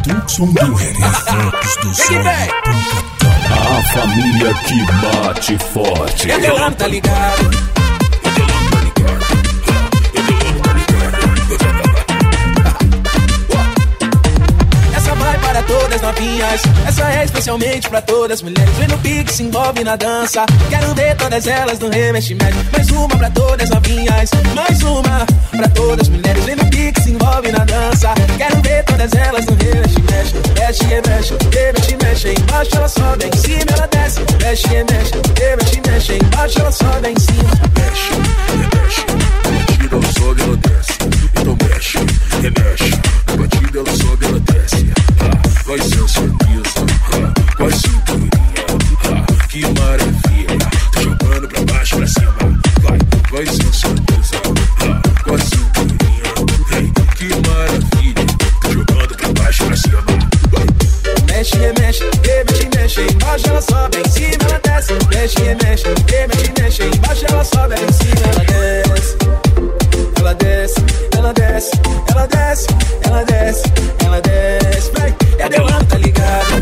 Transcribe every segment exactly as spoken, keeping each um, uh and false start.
Tucson do reflexos do sol. A família que bate forte. É teu ano, tá ligado? Todas novinhas, essa é especialmente pra todas as mulheres. Vem no pique, se envolve na dança. Quero ver todas elas no remexe mexe. Mais uma pra todas novinhas, mais uma pra todas as mulheres. Vem no pique, se envolve na dança. Quero ver todas elas no remexe mexe. Mexe e mexe, remexe mexe. Embaixo ela sobe, em cima ela desce. Mexe e mexe, remexe mexe. Embaixo ela sobe, em cima. Mexe, remexe, a batida ela sobe, ela desce. Então mexe, remexe, a batida ela sobe, ela desce. Vai sensualiza, vai cinturinha, que maravilha. Tô jogando pra baixo, pra cima, vai, vai sensualiza, vai cinturinha, hey, que maravilha. Tô jogando pra baixo, pra cima, vai. Mexe, remexe, remexe, mexe. Embaixo ela sobe, em cima ela desce. Mexe, remexe, remexe, mexe. Embaixo ela sobe, em cima ela desce. Ela desce, ela desce, ela desce, ela desce, ela desce, vai. É teu ano, tá ligado?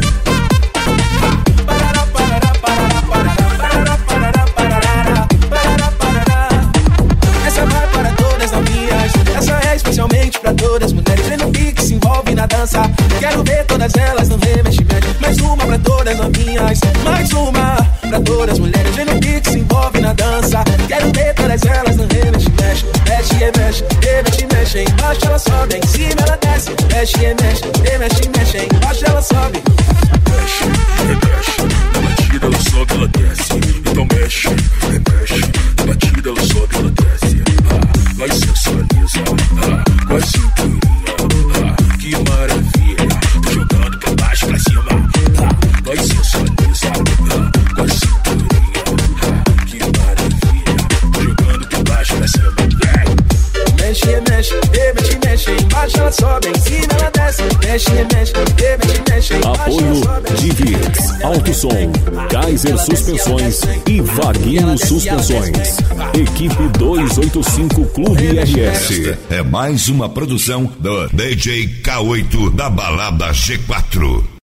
Parará, parará, parará, parará, parará, parará, parará, parará, parará. Essa vai para todas novinhas, essa é especialmente pra todas as mulheres. Vem no pique, se envolve na dança. Quero ver todas elas no remexe mexe. Mais uma pra todas novinhas, mais uma pra todas as mulheres. Vem no pique, se envolve na dança. Quero ver todas elas no remexe mexe. Mexe e mexe, remexe mexe. Embaixo ela sobe, em cima ela desce. Mexe e mexe, remexe mexe. Embaixo ela sobe. Mexe, remexe, a batida ela sobe, ela desce. Então mexe, remexe, a batida ela sobe, ela desce. Ah, vai sensualiza, ah, vai cinturinha, ah, que maravilha. Tô jogando pra baixo, pra cima, ah, vai sensualiza, ah, vai cinturinha, ah, que maravilha. Tô jogando pra baixo, pra cima, mexe, remexe, remexe, mexe. Embaixo ela sobe, em cima ela desce. Mexe, remexe, remexe, mexe. Apoio Divix, Alto Som, Kaiser Suspensões e Vaguinho Suspensões. Equipe duzentos e oitenta e cinco Clube R S. É mais uma produção do D J K oito da Balada G quatro.